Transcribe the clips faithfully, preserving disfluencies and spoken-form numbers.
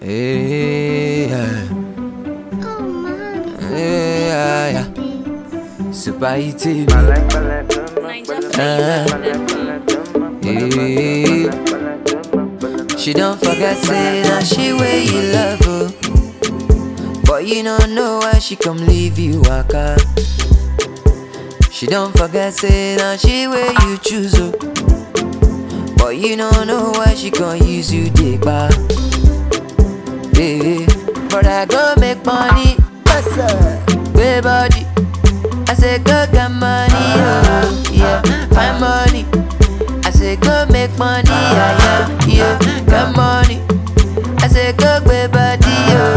Yeah, yeah, yeah. Super eating. Uh, yeah. She don't forget say that she way you love her, but you don't know why she come leave you waka. She don't forget say that she way you choose her, but you don't know why she gon' use you take back. Yeah, but I go make money, what's up? Way body, I say go get money, oh, yeah, find money. I say go make money, yeah, yeah, yeah, get money. I say go get body, oh.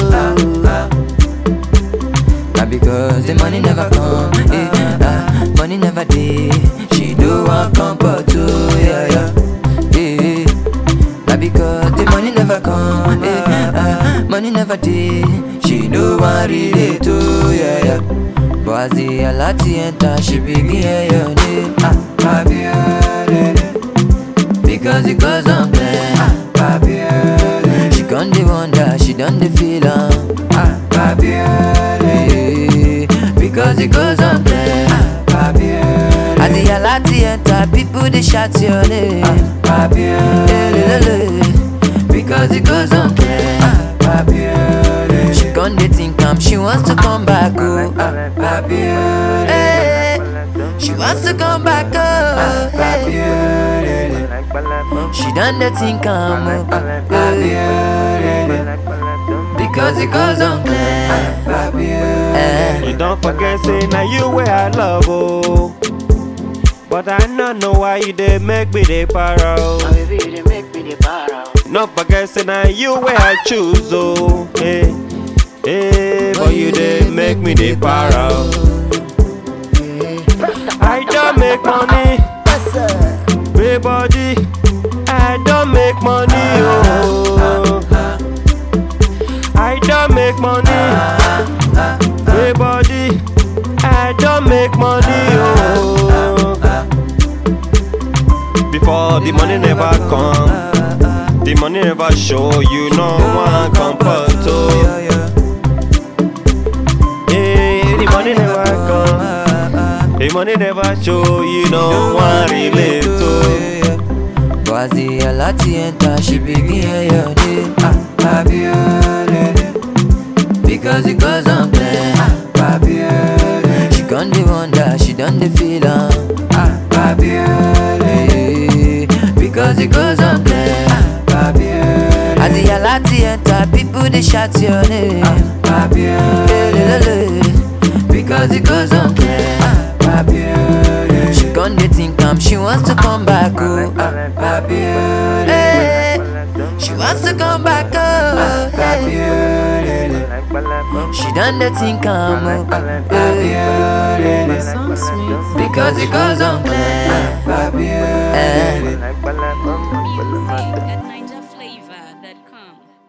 Not because the money never come, eh, ah, money never did. She do want comfort too, yeah, yeah, yeah. Not because the money never come, eh, ah, money never did. She do want relate too, yeah, yeah. But as the alati enter, she begin your name, ah, baby. Because it goes on plan, ah, baby. She gon' the wonder, she done the feel, ah, baby. Because it goes on plan, ah, baby. As the alati enter, people they shout your name, ah, baby. Because it goes on plan, ah, baby. She gon' the think I'm, she wants to come back, oh, ah, baby. Hey, she wants to come back, oh, hey. She done the think I'm, oh, baby. Because it goes on plan, baby. You don't forget say now you where I love, oh. But I don't know why you dey make me dey paro. Don't forget say now you where I choose, oh. Hey, hey, but you dey make me dey paro. I don't make money, hey body. I don't make money, oh. I don't make money, hey body. I don't make money, oh. Before the money never come, the money never show. You know one comfort, oh. Hey, the money never come, the money never show. You know one relate, oh. But as the alati enter, she begin your name, ah, baby. Because it goes on plan, ah, baby. She gon' the wonder, she done the feel, ah, baby. Because it goes on plan, ah, baby. As the alati enter, people they shout your name, ah, baby. Because it goes on plan, ah, baby. She gon' the think I'm, she wants to come back, oh, ah, baby. Hey, she wants to come back, oh, hey. She done the think I'm, oh, baby. Because it goes on plan, baby. Music at ninja flavor dot com.